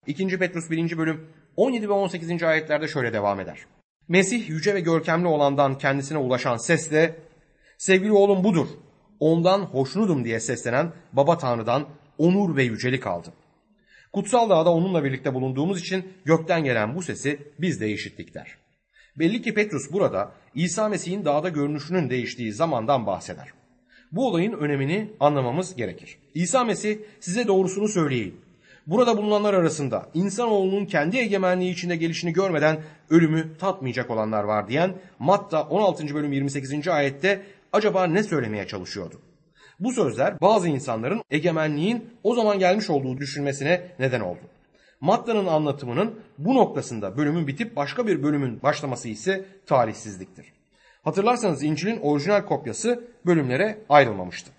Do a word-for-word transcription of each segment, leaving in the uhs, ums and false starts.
ikinci. Petrus birinci bölüm on yedi ve on sekizinci ayetlerde şöyle devam eder. Mesih yüce ve görkemli olandan kendisine ulaşan sesle sevgili oğlum budur, ondan hoşnutum diye seslenen Baba Tanrı'dan onur ve yücelik aldı. Kutsal dağda onunla birlikte bulunduğumuz için gökten gelen bu sesi biz de işittik der. Belli ki Petrus burada İsa Mesih'in dağda görünüşünün değiştiği zamandan bahseder. Bu olayın önemini anlamamız gerekir. İsa Mesih size doğrusunu söyleyeyim. Burada bulunanlar arasında insanoğlunun kendi egemenliği içinde gelişini görmeden ölümü tatmayacak olanlar var diyen Matta on altıncı bölüm yirmi sekizinci ayette acaba ne söylemeye çalışıyordu? Bu sözler bazı insanların egemenliğin o zaman gelmiş olduğu düşünmesine neden oldu. Matta'nın anlatımının bu noktasında bölümün bitip başka bir bölümün başlaması ise talihsizliktir. Hatırlarsanız İncil'in orijinal kopyası bölümlere ayrılmamıştı.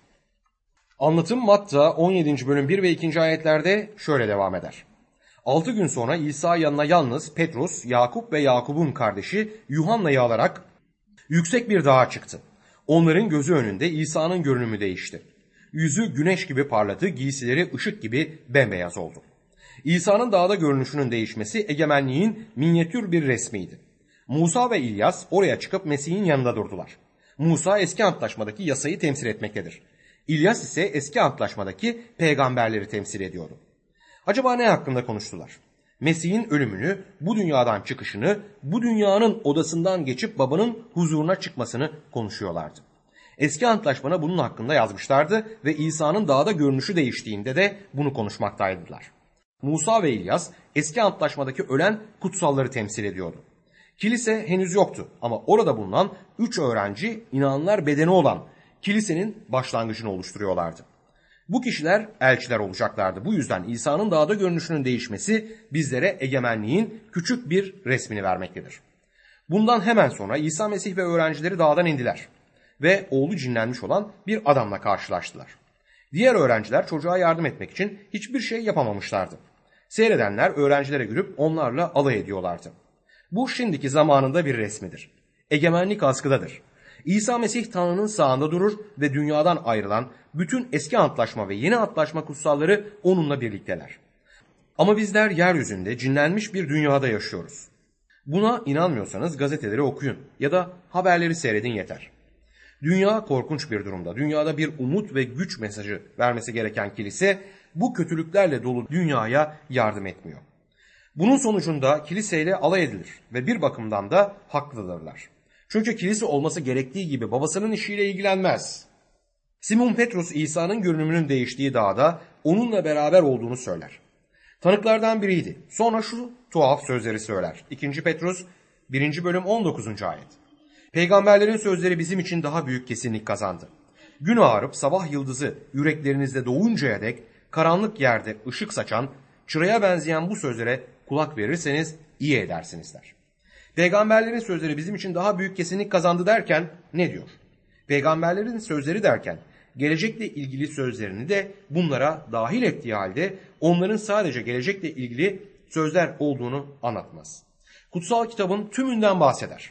Anlatım Matta on yedinci bölüm bir ve ikinci ayetlerde şöyle devam eder. Altı gün sonra İsa yanına yalnız Petrus, Yakup ve Yakup'un kardeşi Yuhanna'yı alarak yüksek bir dağa çıktı. Onların gözü önünde İsa'nın görünümü değişti. Yüzü güneş gibi parladı, giysileri ışık gibi bembeyaz oldu. İsa'nın dağda görünüşünün değişmesi egemenliğin minyatür bir resmiydi. Musa ve İlyas oraya çıkıp Mesih'in yanında durdular. Musa eski antlaşmadaki yasayı temsil etmektedir. İlyas ise eski antlaşmadaki peygamberleri temsil ediyordu. Acaba ne hakkında konuştular? Mesih'in ölümünü, bu dünyadan çıkışını, bu dünyanın odasından geçip babanın huzuruna çıkmasını konuşuyorlardı. Eski antlaşmada bunun hakkında yazmışlardı ve İsa'nın dağda görünüşü değiştiğinde de bunu konuşmaktaydılar. Musa ve İlyas eski antlaşmadaki ölen kutsalları temsil ediyordu. Kilise henüz yoktu ama orada bulunan üç öğrenci inananlar bedeni olan kilisenin başlangıcını oluşturuyorlardı. Bu kişiler elçiler olacaklardı. Bu yüzden İsa'nın dağda görünüşünün değişmesi bizlere egemenliğin küçük bir resmini vermektedir. Bundan hemen sonra İsa Mesih ve öğrencileri dağdan indiler ve oğlu cinlenmiş olan bir adamla karşılaştılar. Diğer öğrenciler çocuğa yardım etmek için hiçbir şey yapamamışlardı. Seyredenler öğrencilere gülüp onlarla alay ediyorlardı. Bu şimdiki zamanında bir resmidir. Egemenlik askıdadır. İsa Mesih Tanrı'nın sağında durur ve dünyadan ayrılan bütün eski antlaşma ve yeni antlaşma kutsalları onunla birlikteler. Ama bizler yeryüzünde cinlenmiş bir dünyada yaşıyoruz. Buna inanmıyorsanız gazeteleri okuyun ya da haberleri seyredin yeter. Dünya korkunç bir durumda. Dünyada bir umut ve güç mesajı vermesi gereken kilise bu kötülüklerle dolu dünyaya yardım etmiyor. Bunun sonucunda kiliseyle alay edilir ve bir bakımdan da haklıdırlar. Çünkü kilise olması gerektiği gibi babasının işiyle ilgilenmez. Simon Petrus İsa'nın görünümünün değiştiği dağda onunla beraber olduğunu söyler. Tanıklardan biriydi. Sonra şu tuhaf sözleri söyler. ikinci. Petrus birinci bölüm on dokuzuncu ayet. Peygamberlerin sözleri bizim için daha büyük kesinlik kazandı. Gün ağarıp sabah yıldızı yüreklerinizde doğuncaya dek karanlık yerde ışık saçan, çıraya benzeyen bu sözlere kulak verirseniz iyi edersiniz der. Peygamberlerin sözleri bizim için daha büyük kesinlik kazandı derken ne diyor? Peygamberlerin sözleri derken gelecekle ilgili sözlerini de bunlara dahil ettiği halde onların sadece gelecekle ilgili sözler olduğunu anlatmaz. Kutsal kitabın tümünden bahseder.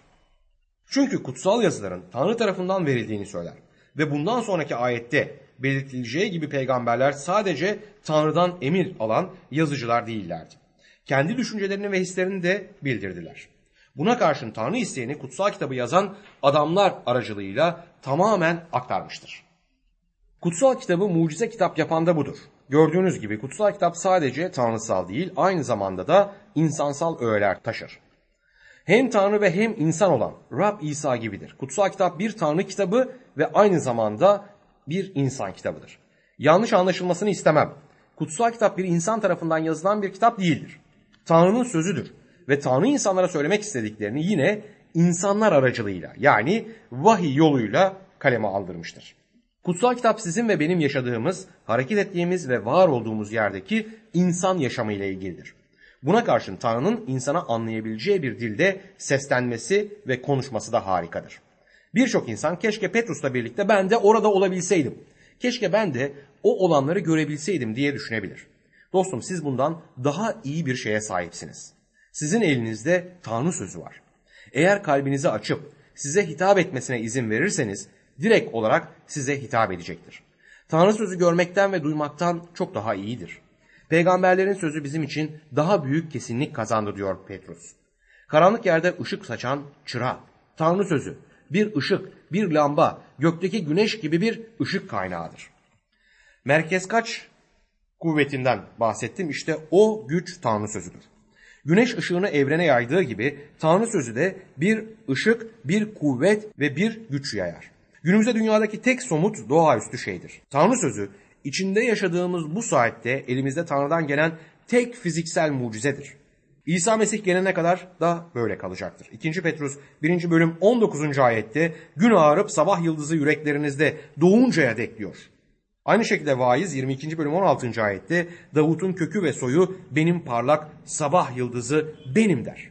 Çünkü kutsal yazıların Tanrı tarafından verildiğini söyler. Ve bundan sonraki ayette belirtileceği gibi peygamberler sadece Tanrı'dan emir alan yazıcılar değillerdi. Kendi düşüncelerini ve hislerini de bildirdiler. Buna karşın Tanrı isteğini kutsal kitabı yazan adamlar aracılığıyla tamamen aktarmıştır. Kutsal kitabı mucize kitap yapan da budur. Gördüğünüz gibi kutsal kitap sadece tanrısal değil, aynı zamanda da insansal öğeler taşır. Hem Tanrı ve hem insan olan Rab İsa gibidir. Kutsal kitap bir Tanrı kitabı ve aynı zamanda bir insan kitabıdır. Yanlış anlaşılmasını istemem. Kutsal kitap bir insan tarafından yazılan bir kitap değildir. Tanrı'nın sözüdür ve Tanrı insanlara söylemek istediklerini yine insanlar aracılığıyla, yani vahiy yoluyla kaleme aldırmıştır. Kutsal kitap sizin ve benim yaşadığımız, hareket ettiğimiz ve var olduğumuz yerdeki insan yaşamı ile ilgilidir. Buna karşın Tanrı'nın insana anlayabileceği bir dilde seslenmesi ve konuşması da harikadır. Birçok insan keşke Petrus'la birlikte ben de orada olabilseydim, keşke ben de o olanları görebilseydim diye düşünebilir. Dostum, siz bundan daha iyi bir şeye sahipsiniz. Sizin elinizde Tanrı sözü var. Eğer kalbinizi açıp size hitap etmesine izin verirseniz direkt olarak size hitap edecektir. Tanrı sözü görmekten ve duymaktan çok daha iyidir. Peygamberlerin sözü bizim için daha büyük kesinlik kazandı diyor Petrus. Karanlık yerde ışık saçan çıra, Tanrı sözü, bir ışık, bir lamba, gökteki güneş gibi bir ışık kaynağıdır. Merkez kaç kuvvetinden bahsettim. İşte o güç Tanrı sözüdür. Güneş ışığını evrene yaydığı gibi Tanrı sözü de bir ışık, bir kuvvet ve bir güç yayar. Günümüzde dünyadaki tek somut doğaüstü şeydir. Tanrı sözü içinde yaşadığımız bu saatte elimizde Tanrı'dan gelen tek fiziksel mucizedir. İsa Mesih gelene kadar da böyle kalacaktır. İkinci Petrus birinci bölüm on dokuzuncu ayette gün ağarıp sabah yıldızı yüreklerinizde doğuncaya dek diyor. Aynı şekilde Vaiz yirmi ikinci bölüm on altıncı ayette Davut'un kökü ve soyu benim parlak sabah yıldızı benim der.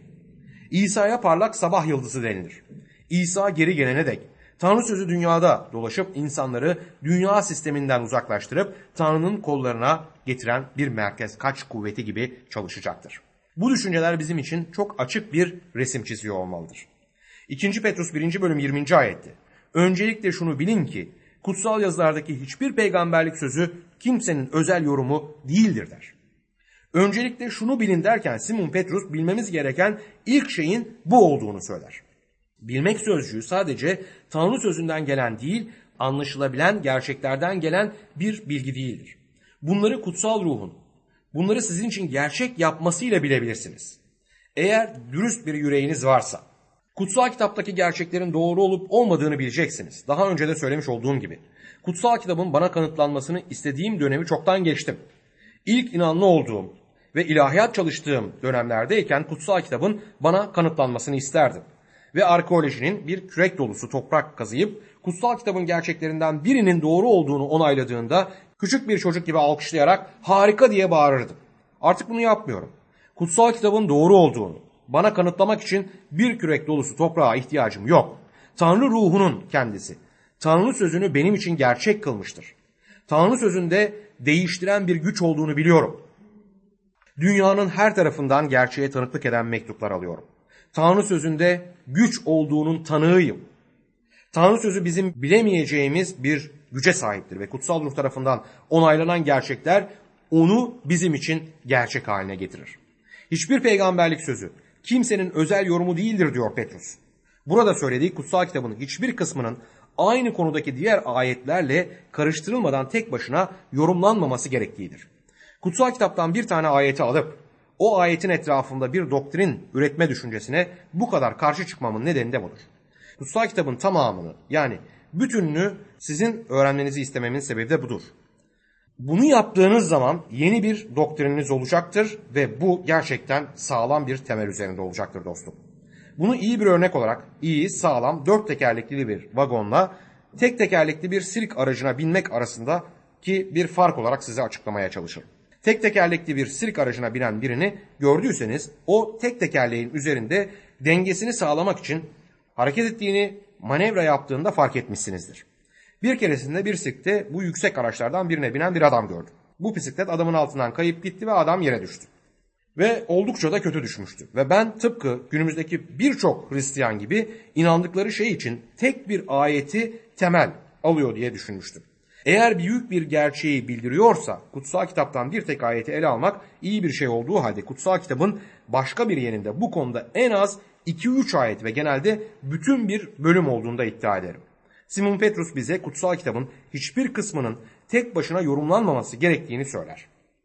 İsa'ya parlak sabah yıldızı denilir. İsa geri gelene dek Tanrı sözü dünyada dolaşıp insanları dünya sisteminden uzaklaştırıp Tanrı'nın kollarına getiren bir merkez kaç kuvveti gibi çalışacaktır. Bu düşünceler bizim için çok açık bir resim çiziyor olmalıdır. İkinci Petrus birinci bölüm yirminci ayette öncelikle şunu bilin ki kutsal yazılardaki hiçbir peygamberlik sözü kimsenin özel yorumu değildir der. Öncelikle şunu bilin derken Simon Petrus bilmemiz gereken ilk şeyin bu olduğunu söyler. Bilmek sözcüğü sadece Tanrı sözünden gelen değil, anlaşılabilen gerçeklerden gelen bir bilgi değildir. Bunları kutsal ruhun, bunları sizin için gerçek yapmasıyla bilebilirsiniz. Eğer dürüst bir yüreğiniz varsa, kutsal kitaptaki gerçeklerin doğru olup olmadığını bileceksiniz. Daha önce de söylemiş olduğum gibi. Kutsal kitabın bana kanıtlanmasını istediğim dönemi çoktan geçtim. İlk inanlı olduğum ve ilahiyat çalıştığım dönemlerdeyken kutsal kitabın bana kanıtlanmasını isterdim. Ve arkeolojinin bir kürek dolusu toprak kazıyıp kutsal kitabın gerçeklerinden birinin doğru olduğunu onayladığında küçük bir çocuk gibi alkışlayarak harika diye bağırırdım. Artık bunu yapmıyorum. Kutsal kitabın doğru olduğunu bana kanıtlamak için bir kürek dolusu toprağa ihtiyacım yok. Tanrı ruhunun kendisi. Tanrı sözünü benim için gerçek kılmıştır. Tanrı sözünde değiştiren bir güç olduğunu biliyorum. Dünyanın her tarafından gerçeğe tanıklık eden mektuplar alıyorum. Tanrı sözünde güç olduğunun tanığıyım. Tanrı sözü bizim bilemeyeceğimiz bir güce sahiptir ve kutsal ruh tarafından onaylanan gerçekler onu bizim için gerçek haline getirir. Hiçbir peygamberlik sözü kimsenin özel yorumu değildir diyor Petrus. Burada söylediği kutsal kitabın hiçbir kısmının aynı konudaki diğer ayetlerle karıştırılmadan tek başına yorumlanmaması gerektiğidir. Kutsal kitaptan bir tane ayeti alıp o ayetin etrafında bir doktrin üretme düşüncesine bu kadar karşı çıkmamın nedeni de budur. Kutsal kitabın tamamını yani bütününü sizin öğrenmenizi istememin sebebi de budur. Bunu yaptığınız zaman yeni bir doktrininiz olacaktır ve bu gerçekten sağlam bir temel üzerinde olacaktır dostum. Bunu iyi bir örnek olarak iyi, sağlam, dört tekerlekli bir vagonla tek tekerlekli bir sirk aracına binmek arasındaki bir fark olarak size açıklamaya çalışırım. Tek tekerlekli bir sirk aracına binen birini gördüyseniz o tek tekerleğin üzerinde dengesini sağlamak için hareket ettiğini, manevra yaptığında fark etmişsinizdir. Bir keresinde bir sirkte bu yüksek araçlardan birine binen bir adam gördüm. Bu bisiklet adamın altından kayıp gitti ve adam yere düştü. Ve oldukça da kötü düşmüştü. Ve ben tıpkı günümüzdeki birçok Hristiyan gibi inandıkları şey için tek bir ayeti temel alıyor diye düşünmüştüm. Eğer büyük bir gerçeği bildiriyorsa kutsal kitaptan bir tek ayeti ele almak iyi bir şey olduğu halde kutsal kitabın başka bir yerinde bu konuda en az iki üç ayet ve genelde bütün bir bölüm olduğunda iddia ederim. Simon Petrus bize kutsal kitabın hiçbir kısmının tek başına yorumlanmaması gerektiğini söyler.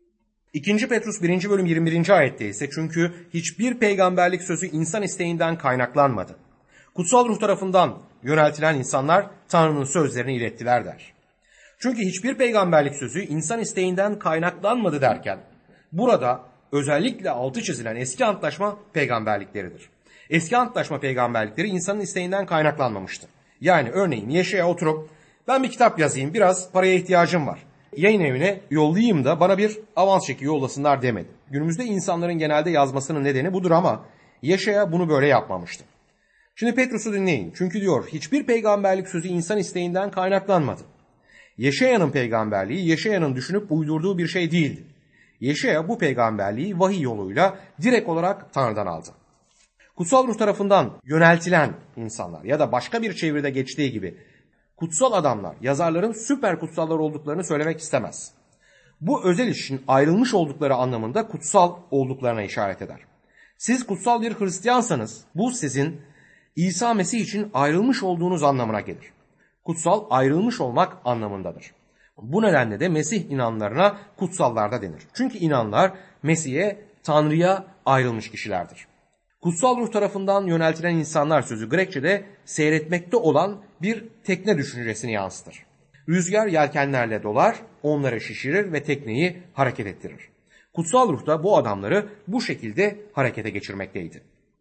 İkinci Petrus birinci bölüm yirmi birinci ayette ise çünkü hiçbir peygamberlik sözü insan isteğinden kaynaklanmadı. Kutsal ruh tarafından yöneltilen insanlar Tanrı'nın sözlerini ilettiler der. Çünkü hiçbir peygamberlik sözü insan isteğinden kaynaklanmadı derken burada özellikle altı çizilen eski antlaşma peygamberlikleridir. Eski antlaşma peygamberlikleri insanın isteğinden kaynaklanmamıştı. Yani örneğin Yeşaya oturup ben bir kitap yazayım, biraz paraya ihtiyacım var, yayın evine yollayayım da bana bir avans çeki yollasınlar demedi. Günümüzde insanların genelde yazmasının nedeni budur ama Yeşaya bunu böyle yapmamıştı. Şimdi Petrus'u dinleyin. Çünkü diyor hiçbir peygamberlik sözü insan isteğinden kaynaklanmadı. Yeşaya'nın peygamberliği Yeşaya'nın düşünüp uydurduğu bir şey değildi. Yeşaya bu peygamberliği vahiy yoluyla direkt olarak Tanrı'dan aldı. Kutsal ruh tarafından yöneltilen insanlar ya da başka bir çeviride geçtiği gibi kutsal adamlar yazarların süper kutsallar olduklarını söylemek istemez. Bu özel için ayrılmış oldukları anlamında kutsal olduklarına işaret eder. Siz kutsal bir Hristiyansanız bu sizin İsa Mesih için ayrılmış olduğunuz anlamına gelir. Kutsal ayrılmış olmak anlamındadır. Bu nedenle de Mesih inanlarına kutsallar da denir. Çünkü inanlar Mesih'e, Tanrı'ya ayrılmış kişilerdir. Kutsal ruh tarafından yöneltilen insanlar sözü Grekçe'de seyretmekte olan bir tekne düşüncesini yansıtır. Rüzgar yelkenlerle dolar, onları şişirir ve tekneyi hareket ettirir. Kutsal ruh da bu adamları bu şekilde harekete geçirmekteydi.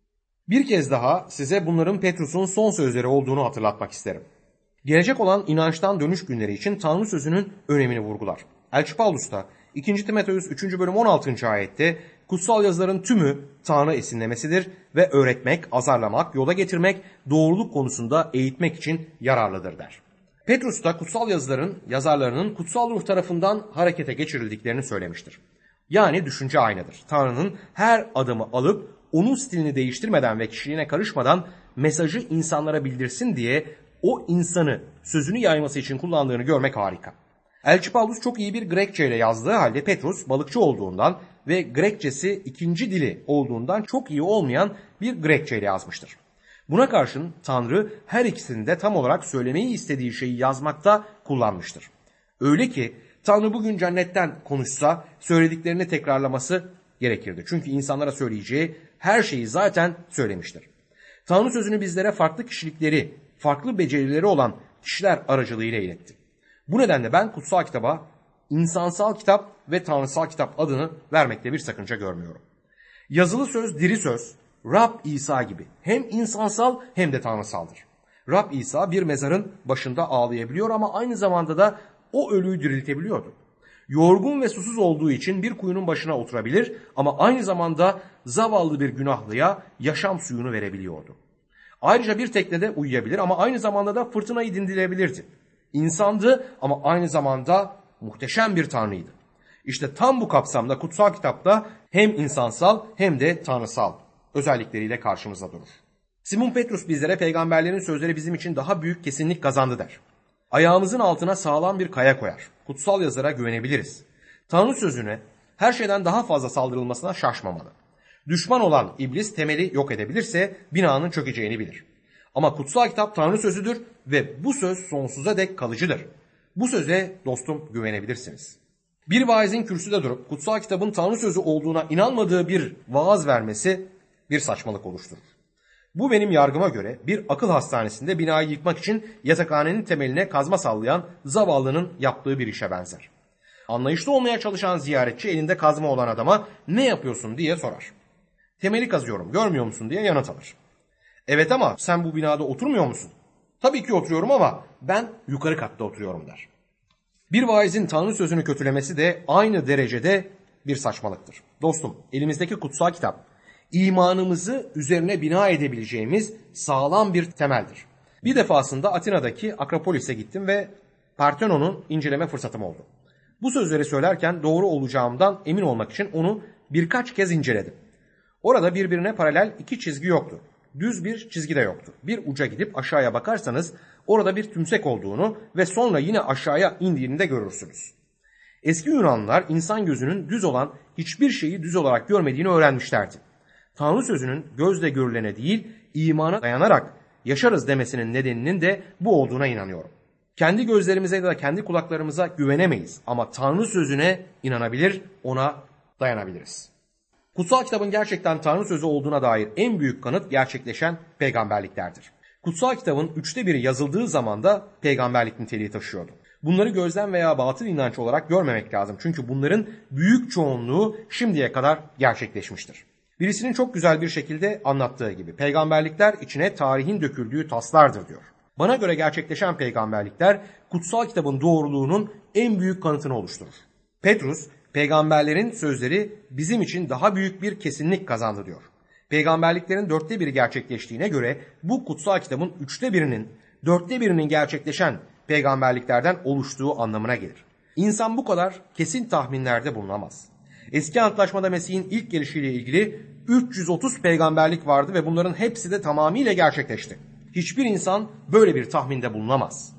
Bir kez daha size bunların Petrus'un son sözleri olduğunu hatırlatmak isterim. Gelecek olan inançtan dönüş günleri için Tanrı sözünün önemini vurgular. Elçi Paulus da ikinci Timoteus üçüncü bölüm on altıncı ayette kutsal yazıların tümü Tanrı esinlemesidir ve öğretmek, azarlamak, yola getirmek, doğruluk konusunda eğitmek için yararlıdır der. Petrus da kutsal yazıların yazarlarının kutsal ruh tarafından harekete geçirildiklerini söylemiştir. Yani düşünce aynıdır. Tanrı'nın her adımı alıp onun stilini değiştirmeden ve kişiliğine karışmadan mesajı insanlara bildirsin diye o insanı sözünü yayması için kullandığını görmek harika. Elçi Paulus çok iyi bir Grekçe ile yazdığı halde Petrus balıkçı olduğundan ve Grekçesi ikinci dili olduğundan çok iyi olmayan bir Grekçe ile yazmıştır. Buna karşın Tanrı her ikisini de tam olarak söylemeyi istediği şeyi yazmakta kullanmıştır. Öyle ki Tanrı bugün cennetten konuşsa söylediklerini tekrarlaması gerekirdi. Çünkü insanlara söyleyeceği her şeyi zaten söylemiştir. Tanrı sözünü bizlere farklı kişilikleri, farklı becerileri olan kişiler aracılığıyla iletti. Bu nedenle ben kutsal kitaba insansal kitap ve tanrısal kitap adını vermekte bir sakınca görmüyorum. Yazılı söz, diri söz, Rab İsa gibi hem insansal hem de tanrısaldır. Rab İsa bir mezarın başında ağlayabiliyor ama aynı zamanda da o ölüyü diriltebiliyordu. Yorgun ve susuz olduğu için bir kuyunun başına oturabilir ama aynı zamanda zavallı bir günahlıya yaşam suyunu verebiliyordu. Ayrıca bir teknede uyuyabilir ama aynı zamanda da fırtınayı dindirebilirdi. İnsandı ama aynı zamanda muhteşem bir tanrıydı. İşte tam bu kapsamda kutsal kitapta hem insansal hem de tanrısal özellikleriyle karşımıza durur. Simon Petrus bizlere peygamberlerin sözleri bizim için daha büyük kesinlik kazandı der. Ayağımızın altına sağlam bir kaya koyar. Kutsal yazılara güvenebiliriz. Tanrı sözüne her şeyden daha fazla saldırılmasına şaşmamalı. Düşman olan iblis temeli yok edebilirse binanın çökeceğini bilir. Ama kutsal kitap Tanrı sözüdür ve bu söz sonsuza dek kalıcıdır. Bu söze dostum güvenebilirsiniz. Bir vaizin kürsüde durup kutsal kitabın Tanrı sözü olduğuna inanmadığı bir vaaz vermesi bir saçmalık oluşturur. Bu benim yargıma göre bir akıl hastanesinde binayı yıkmak için yatakhanenin temeline kazma sallayan zavallının yaptığı bir işe benzer. Anlayışlı olmaya çalışan ziyaretçi elinde kazma olan adama ne yapıyorsun diye sorar. Temeli kazıyorum, görmüyor musun diye yanıt alır. Evet ama sen bu binada oturmuyor musun? Tabii ki oturuyorum ama ben yukarı katta oturuyorum der. Bir vaizin Tanrı sözünü kötülemesi de aynı derecede bir saçmalıktır. Dostum, elimizdeki kutsal kitap imanımızı üzerine bina edebileceğimiz sağlam bir temeldir. Bir defasında Atina'daki Akropolis'e gittim ve Partenon'u inceleme fırsatım oldu. Bu sözleri söylerken doğru olacağımdan emin olmak için onu birkaç kez inceledim. Orada birbirine paralel iki çizgi yoktu. Düz bir çizgi de yoktu. Bir uca gidip aşağıya bakarsanız orada bir tümsek olduğunu ve sonra yine aşağıya indiğini de görürsünüz. Eski Yunanlılar insan gözünün düz olan hiçbir şeyi düz olarak görmediğini öğrenmişlerdi. Tanrı sözünün gözle görülene değil, imana dayanarak yaşarız demesinin nedeninin de bu olduğuna inanıyorum. Kendi gözlerimize ya da kendi kulaklarımıza güvenemeyiz ama Tanrı sözüne inanabilir, ona dayanabiliriz. Kutsal kitabın gerçekten Tanrı sözü olduğuna dair en büyük kanıt gerçekleşen peygamberliklerdir. Kutsal kitabın üçte biri yazıldığı zaman da peygamberlik niteliği taşıyordu. Bunları gözlem veya batıl inanç olarak görmemek lazım. Çünkü bunların büyük çoğunluğu şimdiye kadar gerçekleşmiştir. Birisinin çok güzel bir şekilde anlattığı gibi peygamberlikler içine tarihin döküldüğü taslardır diyor. Bana göre gerçekleşen peygamberlikler kutsal kitabın doğruluğunun en büyük kanıtını oluşturur. Petrus, peygamberlerin sözleri bizim için daha büyük bir kesinlik kazandı diyor. Peygamberliklerin dörtte biri gerçekleştiğine göre bu kutsal kitabın üçte birinin, dörtte birinin gerçekleşen peygamberliklerden oluştuğu anlamına gelir. İnsan bu kadar kesin tahminlerde bulunamaz. Eski Antlaşmada Mesih'in ilk gelişiyle ilgili üç yüz otuz peygamberlik vardı ve bunların hepsi de tamamıyla gerçekleşti. Hiçbir insan böyle bir tahminde bulunamaz.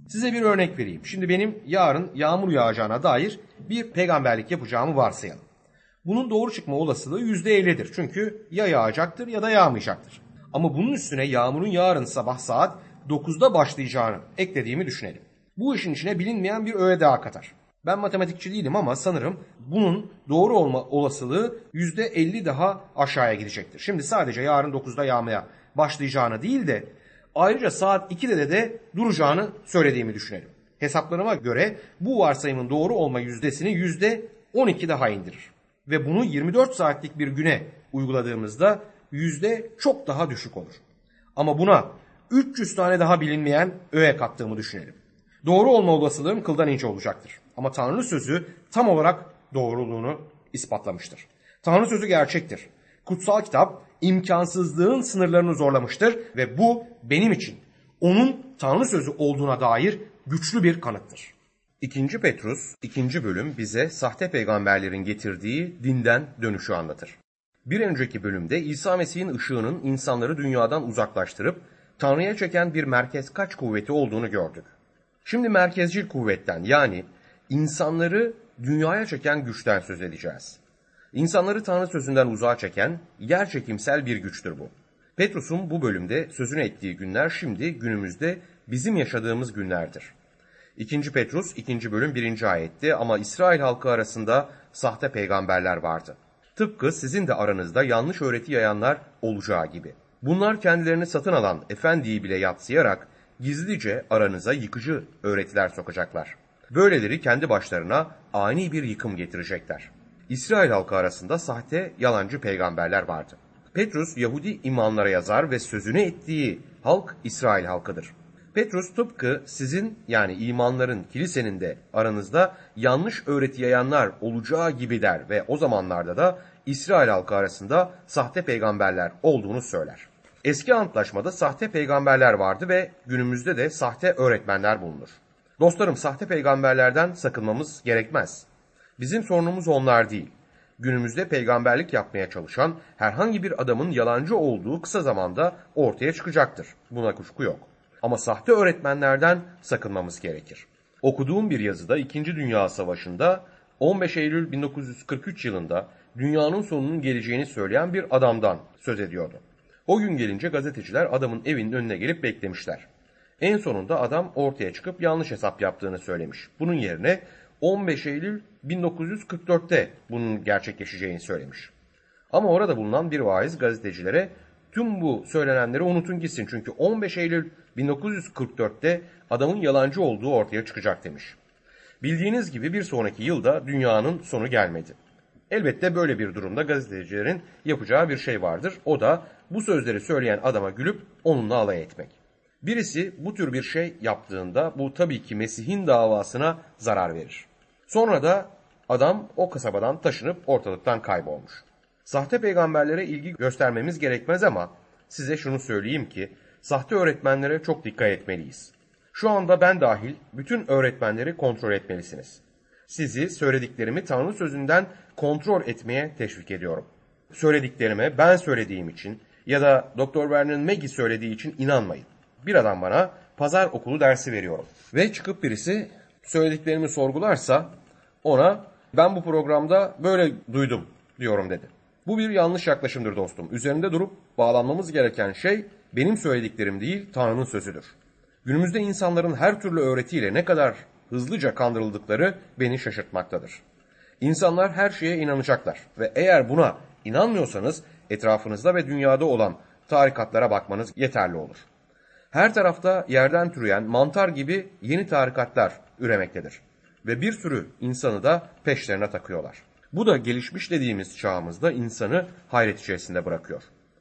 Size bir örnek vereyim. Şimdi benim yarın yağmur yağacağına dair bir peygamberlik yapacağımı varsayalım. Bunun doğru çıkma olasılığı yüzde ellidir. Çünkü ya yağacaktır ya da yağmayacaktır. Ama bunun üstüne yağmurun yarın sabah saat dokuzda başlayacağını eklediğimi düşünelim. Bu işin içine bilinmeyen bir öğe daha katar. Ben matematikçi değilim ama sanırım bunun doğru olma olasılığı yüzde elli daha aşağıya gidecektir. Şimdi sadece yarın dokuzda yağmaya başlayacağını değil de ayrıca saat ikide de, de duracağını söylediğimi düşünelim. Hesaplarıma göre bu varsayımın doğru olma yüzdesini yüzde on iki daha indirir. Ve bunu yirmi dört saatlik bir güne uyguladığımızda yüzde çok daha düşük olur. Ama buna üç yüz tane daha bilinmeyen öğe kattığımı düşünelim. Doğru olma olasılığım kıldan ince olacaktır. Ama Tanrı sözü tam olarak doğruluğunu ispatlamıştır. Tanrı sözü gerçektir. Kutsal kitap imkansızlığın sınırlarını zorlamıştır ve bu benim için onun Tanrı sözü olduğuna dair güçlü bir kanıttır. İkinci Petrus ikinci bölüm bize sahte peygamberlerin getirdiği dinden dönüşü anlatır. Bir önceki bölümde İsa Mesih'in ışığının insanları dünyadan uzaklaştırıp Tanrı'ya çeken bir merkez kaç kuvveti olduğunu gördük. Şimdi merkezcil kuvvetten yani insanları dünyaya çeken güçten söz edeceğiz. İnsanları Tanrı sözünden uzağa çeken yerçekimsel bir güçtür bu. Petrus'un bu bölümde sözünü ettiği günler şimdi günümüzde bizim yaşadığımız günlerdir. İkinci Petrus ikinci bölüm birinci ayette ama İsrail halkı arasında sahte peygamberler vardı. Tıpkı sizin de aranızda yanlış öğreti yayanlar olacağı gibi. Bunlar kendilerini satın alan efendiyi bile yadsıyarak gizlice aranıza yıkıcı öğretiler sokacaklar. Böyleleri kendi başlarına ani bir yıkım getirecekler. İsrail halkı arasında sahte yalancı peygamberler vardı. Petrus Yahudi imamlara yazar ve sözünü ettiği halk İsrail halkıdır. Petrus tıpkı sizin yani imanların kilisenin de aranızda yanlış öğreti yayanlar olacağı gibi der ve o zamanlarda da İsrail halkı arasında sahte peygamberler olduğunu söyler. Eski antlaşmada sahte peygamberler vardı ve günümüzde de sahte öğretmenler bulunur. Dostlarım, sahte peygamberlerden sakınmamız gerekmez. Bizim sorunumuz onlar değil. Günümüzde peygamberlik yapmaya çalışan herhangi bir adamın yalancı olduğu kısa zamanda ortaya çıkacaktır. Buna kuşku yok. Ama sahte öğretmenlerden sakınmamız gerekir. Okuduğum bir yazıda İkinci Dünya Savaşı'nda on beş Eylül bin dokuz yüz kırk üç yılında dünyanın sonunun geleceğini söyleyen bir adamdan söz ediyordu. O gün gelince gazeteciler adamın evinin önüne gelip beklemişler. En sonunda adam ortaya çıkıp yanlış hesap yaptığını söylemiş. Bunun yerine on beş Eylül bin dokuz yüz kırk dörtte bunun gerçekleşeceğini söylemiş. Ama orada bulunan bir vaiz gazetecilere tüm bu söylenenleri unutun gitsin çünkü on beş Eylül bin dokuz yüz kırk dörtte adamın yalancı olduğu ortaya çıkacak demiş. Bildiğiniz gibi bir sonraki yılda dünyanın sonu gelmedi. Elbette böyle bir durumda gazetecilerin yapacağı bir şey vardır. O da bu sözleri söyleyen adama gülüp onunla alay etmek. Birisi bu tür bir şey yaptığında bu tabii ki Mesih'in davasına zarar verir. Sonra da adam o kasabadan taşınıp ortalıktan kaybolmuş. Sahte peygamberlere ilgi göstermemiz gerekmez ama size şunu söyleyeyim ki sahte öğretmenlere çok dikkat etmeliyiz. Şu anda ben dahil bütün öğretmenleri kontrol etmelisiniz. Sizi söylediklerimi Tanrı sözünden kontrol etmeye teşvik ediyorum. Söylediklerime ben söylediğim için ya da Doktor Vernon McGee söylediği için inanmayın. Bir adam bana pazar okulu dersi veriyorum ve çıkıp birisi söylediklerimi sorgularsa ona ben bu programda böyle duydum diyorum dedi. Bu bir yanlış yaklaşımdır dostum. Üzerinde durup bağlanmamız gereken şey benim söylediklerim değil Tanrı'nın sözüdür. Günümüzde insanların her türlü öğretiyle ne kadar hızlıca kandırıldıkları beni şaşırtmaktadır. İnsanlar her şeye inanacaklar ve eğer buna inanmıyorsanız etrafınızda ve dünyada olan tarikatlara bakmanız yeterli olur. Her tarafta yerden türeyen mantar gibi yeni tarikatlar üremektedir ve bir sürü insanı da peşlerine takıyorlar. Bu da gelişmiş dediğimiz çağımızda insanı hayret içerisinde bırakıyor.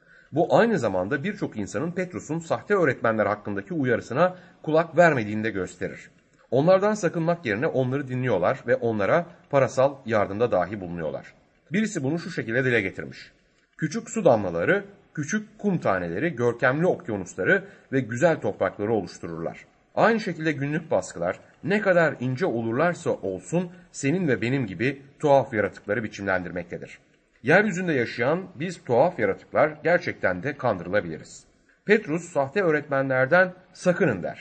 Bu aynı zamanda birçok insanın Petrus'un sahte öğretmenler hakkındaki uyarısına kulak vermediğini de gösterir. Onlardan sakınmak yerine onları dinliyorlar ve onlara parasal yardımda dahi bulunuyorlar. Birisi bunu şu şekilde dile getirmiş. Küçük su damlaları, küçük kum taneleri, görkemli okyanusları ve güzel toprakları oluştururlar. Aynı şekilde günlük baskılar ne kadar ince olurlarsa olsun senin ve benim gibi tuhaf yaratıkları biçimlendirmektedir. Yeryüzünde yaşayan biz tuhaf yaratıklar gerçekten de kandırılabiliriz. Petrus sahte öğretmenlerden sakının der.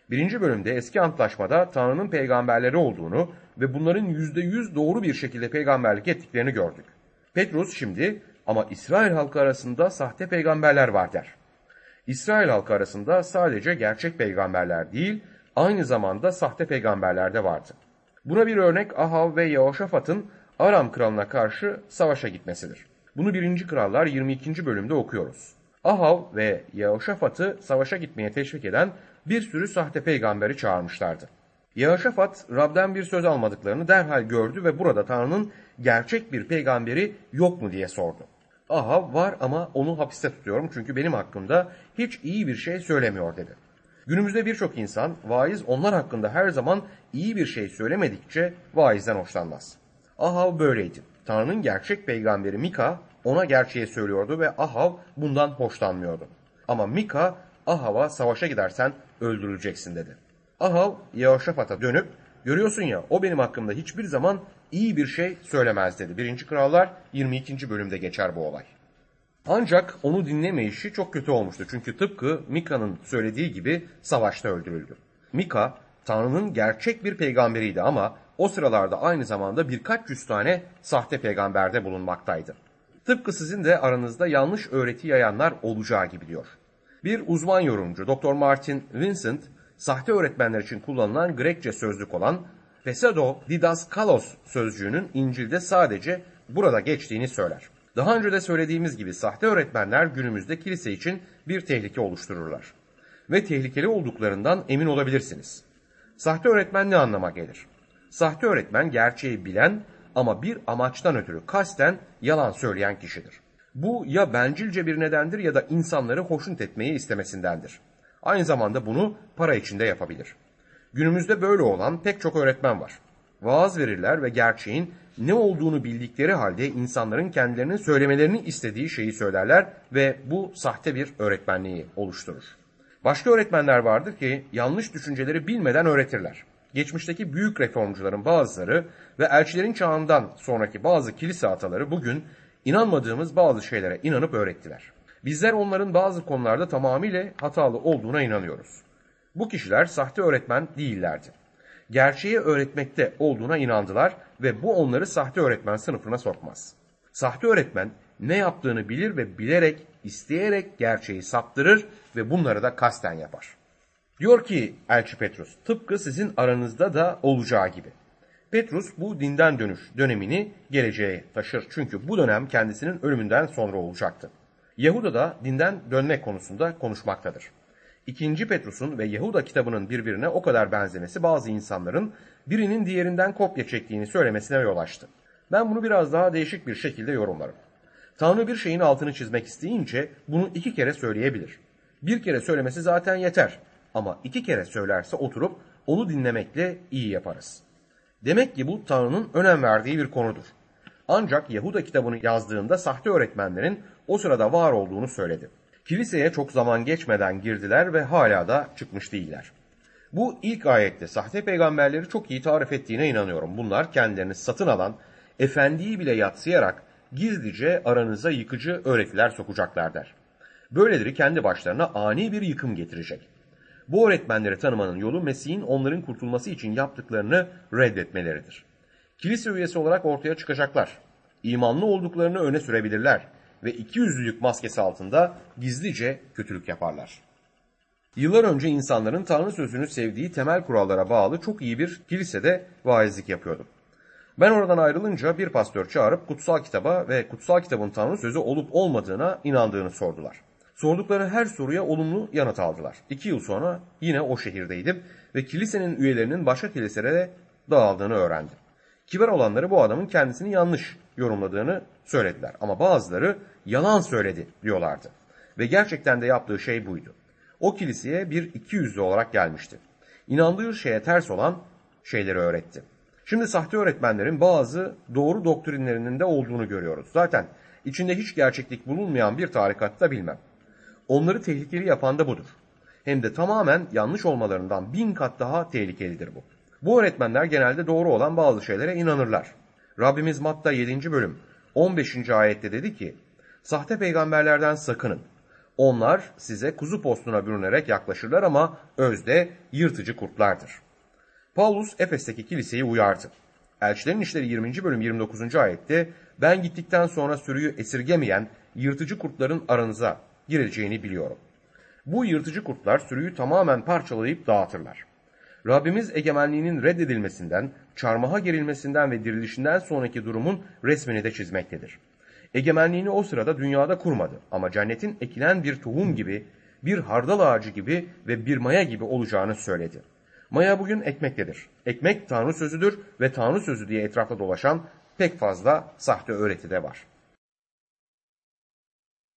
Birinci bölümde eski antlaşmada Tanrı'nın peygamberleri olduğunu ve bunların yüzde yüz doğru bir şekilde peygamberlik ettiklerini gördük. Petrus şimdi ama İsrail halkı arasında sahte peygamberler var der. İsrail halkı arasında sadece gerçek peygamberler değil, aynı zamanda sahte peygamberler de vardı. Buna bir örnek Ahav ve Yehoşafat'ın Aram kralına karşı savaşa gitmesidir. Bunu birinci Krallar yirmi ikinci bölümde okuyoruz. Ahav ve Yehoşafat'ı savaşa gitmeye teşvik eden bir sürü sahte peygamberi çağırmışlardı. Yehoşafat, Rab'den bir söz almadıklarını derhal gördü ve burada Tanrı'nın gerçek bir peygamberi yok mu diye sordu. Ahav var ama onu hapiste tutuyorum çünkü benim hakkımda hiç iyi bir şey söylemiyor dedi. Günümüzde birçok insan vaiz onlar hakkında her zaman iyi bir şey söylemedikçe vaizden hoşlanmaz. Ahav böyleydi. Tanrı'nın gerçek peygamberi Mika ona gerçeği söylüyordu ve Ahav bundan hoşlanmıyordu. Ama Mika Ahav'a savaşa gidersen öldürüleceksin dedi. Ahav Yehoşafat'a dönüp görüyorsun ya o benim hakkımda hiçbir zaman iyi bir şey söylemez dedi. birinci Krallar yirmi ikinci bölümde geçer bu olay. Ancak onu dinlemeyişi çok kötü olmuştu. Çünkü tıpkı Mika'nın söylediği gibi savaşta öldürüldü. Mika Tanrı'nın gerçek bir peygamberiydi ama o sıralarda aynı zamanda birkaç yüz tane sahte peygamberde bulunmaktaydı. Tıpkı sizin de aranızda yanlış öğreti yayanlar olacağı gibi diyor. Bir uzman yorumcu doktor Martin Vincent, sahte öğretmenler için kullanılan Grekçe sözlük olan Pseudo Didaskalos sözcüğünün İncil'de sadece burada geçtiğini söyler. Daha önce de söylediğimiz gibi sahte öğretmenler günümüzde kilise için bir tehlike oluştururlar. Ve tehlikeli olduklarından emin olabilirsiniz. Sahte öğretmen ne anlama gelir? Sahte öğretmen gerçeği bilen ama bir amaçtan ötürü kasten yalan söyleyen kişidir. Bu ya bencilce bir nedendir ya da insanları hoşnut etmeyi istemesindendir. Aynı zamanda bunu para için de yapabilir. Günümüzde böyle olan pek çok öğretmen var. Vaaz verirler ve gerçeğin ne olduğunu bildikleri halde insanların kendilerinin söylemelerini istediği şeyi söylerler ve bu sahte bir öğretmenliği oluşturur. Başka öğretmenler vardır ki yanlış düşünceleri bilmeden öğretirler. Geçmişteki büyük reformcuların bazıları ve elçilerin çağından sonraki bazı kilise ataları bugün inanmadığımız bazı şeylere inanıp öğrettiler. Bizler onların bazı konularda tamamıyla hatalı olduğuna inanıyoruz. Bu kişiler sahte öğretmen değillerdi. Gerçeği öğretmekte olduğuna inandılar ve bu onları sahte öğretmen sınıfına sokmaz. Sahte öğretmen ne yaptığını bilir ve bilerek, isteyerek gerçeği saptırır ve bunları da kasten yapar. Diyor ki Elçi Petrus, tıpkı sizin aranızda da olacağı gibi. Petrus bu dinden dönüş dönemini geleceğe taşır. Çünkü bu dönem kendisinin ölümünden sonra olacaktı. Yahuda da dinden dönmek konusunda konuşmaktadır. İkinci Petrus'un ve Yahuda kitabının birbirine o kadar benzemesi bazı insanların birinin diğerinden kopya çektiğini söylemesine yol açtı. Ben bunu biraz daha değişik bir şekilde yorumlarım. Tanrı bir şeyin altını çizmek isteyince bunu iki kere söyleyebilir. Bir kere söylemesi zaten yeter ama iki kere söylerse oturup onu dinlemekle iyi yaparız. Demek ki bu Tanrı'nın önem verdiği bir konudur. Ancak Yahuda kitabını yazdığında sahte öğretmenlerin o sırada var olduğunu söyledi. Kiliseye çok zaman geçmeden girdiler ve hala da çıkmış değiller. Bu ilk ayette sahte peygamberleri çok iyi tarif ettiğine inanıyorum. Bunlar kendilerini satın alan, efendiyi bile yadsıyarak gizlice aranıza yıkıcı öğretiler sokacaklar der. Böyleleri kendi başlarına ani bir yıkım getirecek. Bu öğretmenleri tanımanın yolu Mesih'in onların kurtulması için yaptıklarını reddetmeleridir. Kilise üyesi olarak ortaya çıkacaklar. İmanlı olduklarını öne sürebilirler ve ikiyüzlülük maskesi altında gizlice kötülük yaparlar. Yıllar önce insanların Tanrı sözünü sevdiği temel kurallara bağlı çok iyi bir kilisede vaizlik yapıyordum. Ben oradan ayrılınca bir pastör çağırıp kutsal kitaba ve kutsal kitabın Tanrı sözü olup olmadığına inandığını sordular. Sordukları her soruya olumlu yanıt aldılar. İki yıl sonra yine o şehirdeydim ve kilisenin üyelerinin başka kiliselere dağıldığını öğrendim. Kibar olanları bu adamın kendisini yanlış yorumladığını söylediler. Ama bazıları yalan söyledi diyorlardı. Ve gerçekten de yaptığı şey buydu. O kiliseye bir ikiyüzlü olarak gelmişti. İnandığı şeye ters olan şeyleri öğretti. Şimdi sahte öğretmenlerin bazı doğru doktrinlerinin de olduğunu görüyoruz. Zaten içinde hiç gerçeklik bulunmayan bir tarikatta bilmem. Onları tehlikeli yapan da budur. Hem de tamamen yanlış olmalarından bin kat daha tehlikelidir bu. Bu öğretmenler genelde doğru olan bazı şeylere inanırlar. Rabbimiz Matta yedinci bölüm on beşinci ayette dedi ki, sahte peygamberlerden sakının. Onlar size kuzu postuna bürünerek yaklaşırlar ama özde yırtıcı kurtlardır. Paulus Efes'teki kiliseyi uyardı. Elçilerin İşleri yirminci bölüm yirmi dokuzuncu ayette ben gittikten sonra sürüyü esirgemeyen yırtıcı kurtların aranıza gireceğini biliyorum. Bu yırtıcı kurtlar sürüyü tamamen parçalayıp dağıtırlar. Rabbimiz egemenliğinin reddedilmesinden, çarmıha gerilmesinden ve dirilişinden sonraki durumun resmini de çizmektedir. Egemenliğini o sırada dünyada kurmadı ama cennetin ekilen bir tohum gibi, bir hardal ağacı gibi ve bir maya gibi olacağını söyledi. Maya bugün ekmektedir. Ekmek Tanrı sözüdür ve Tanrı sözü diye etrafta dolaşan pek fazla sahte öğreti de var.